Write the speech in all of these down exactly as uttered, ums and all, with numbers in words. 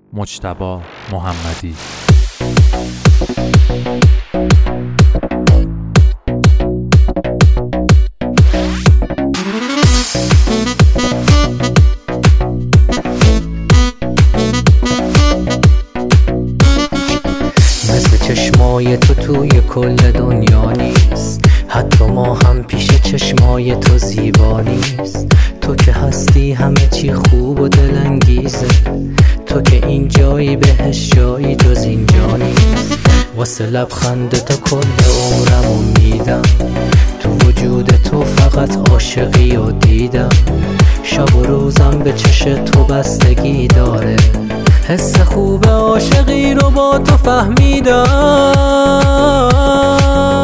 مجتبی محمدی. مثل چشمای تو توی کل دنیا نیست، حتی ما هم پیش چشمای تو زیبا نیست. تو که هستی همه چی خوب و دلانگیزه، تو که این جایی بهش جایی جز اینجا نیست. واسه لبخند تو کل عمرمو میدم، تو وجود تو فقط عاشقی و دیدم. شب و روزم به چش تو بستگی داره، حس خوب عاشقی رو با تو فهمیدم.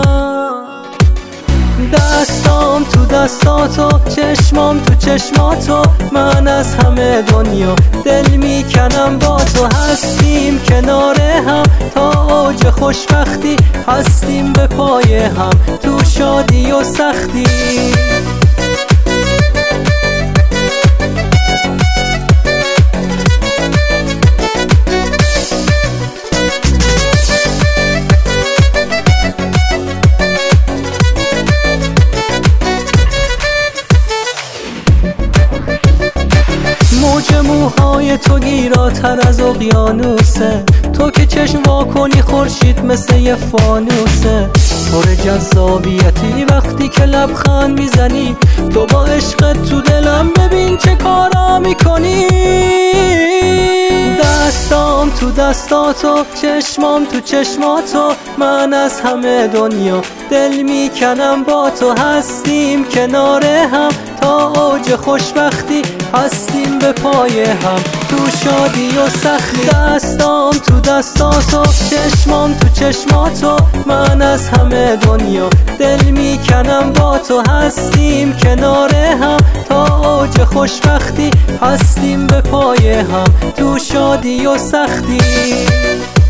دستام تو دستاتو، چشمام تو چشماتو، من از همه دنیا دل میکنم با تو. هستیم کنار هم تا اوج خوشبختی، هستیم به پای هم تو شادی و سختی. موج موهای تو گیراتر از اقیانوسه، تو که چشم وا کنی خورشید مثل یه فانوسه. پر جذابیتی وقتی که لبخند میزنی، تو با عشقت تو دلم ببین چه کارا میکنی. دستام تو دستاتو، چشمام تو چشماتو، من از همه دنیا دل میکنم با تو. هستیم کنار هم تا اوج خوشبختی، هستیم به پای هم تو شادی و سختی. دستام تو دستاتو، چشمام تو چشماتو، من از همه دنیا دل میکنم با تو. هستیم کنار هم تا اوج خوشبختی، هستیم به پای هم تو شادی و سختی.